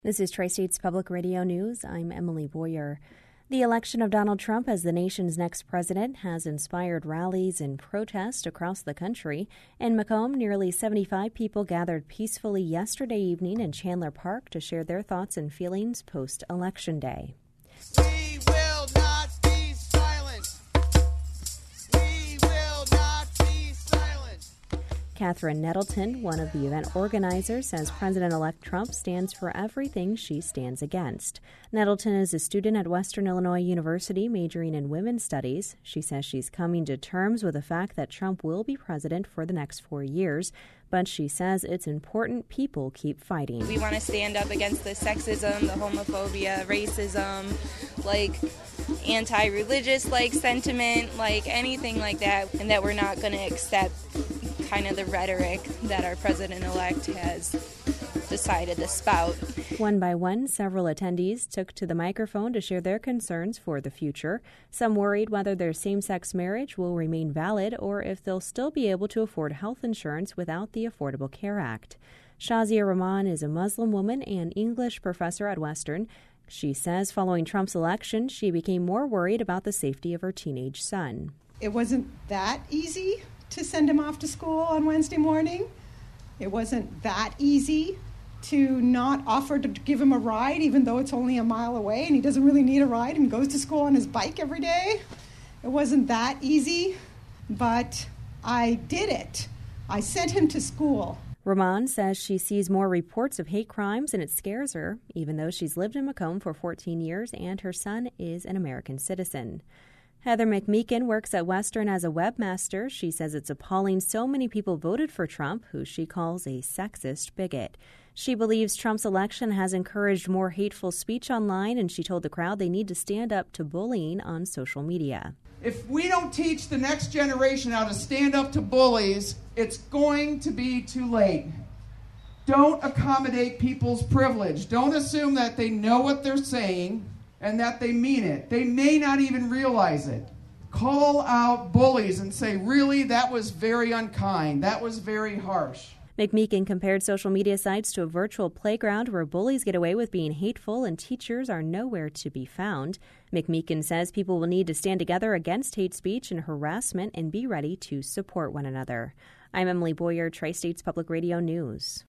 This is Tri-States Public Radio News. I'm Emily Boyer. The election of Donald Trump as the nation's next president has inspired rallies and protests across the country. In Macomb, nearly 75 people gathered peacefully yesterday evening in Chandler Park to share their thoughts and feelings post-Election Day. We will not be silent. We will not be silent. Catherine Nettleton, one of the event organizers, says President-elect Trump stands for everything she stands against. Nettleton is a student at Western Illinois University majoring in women's studies. She says she's coming to terms with the fact that Trump will be president for the next 4 years, but she says it's important people keep fighting. We want to stand up against the sexism, the homophobia, racism, anti-religious sentiment, anything like that, and that we're not going to accept kind of the rhetoric that our president-elect has decided to spout. One by one, several attendees took to the microphone to share their concerns for the future. Some worried whether their same-sex marriage will remain valid or if they'll still be able to afford health insurance without the Affordable Care Act. Shazia Rahman is a Muslim woman and English professor at Western. She says following Trump's election, she became more worried about the safety of her teenage son. It wasn't that easy to send him off to school on Wednesday morning. It wasn't that easy to not offer to give him a ride, even though it's only a mile away and he doesn't really need a ride and goes to school on his bike every day. It wasn't that easy, but I did it. I sent him to school. Rahman says she sees more reports of hate crimes and it scares her, even though she's lived in Macomb for 14 years and her son is an American citizen. Heather McMeekin works at Western as a webmaster. She says it's appalling so many people voted for Trump, who she calls a sexist bigot. She believes Trump's election has encouraged more hateful speech online, and she told the crowd they need to stand up to bullying on social media. If we don't teach the next generation how to stand up to bullies, it's going to be too late. Don't accommodate people's privilege. Don't assume that they know what they're saying and that they mean it. They may not even realize it. Call out bullies and say, really, that was very unkind. That was very harsh. McMeekin compared social media sites to a virtual playground where bullies get away with being hateful and teachers are nowhere to be found. McMeekin says people will need to stand together against hate speech and harassment and be ready to support one another. I'm Emily Boyer, Tri-States Public Radio News.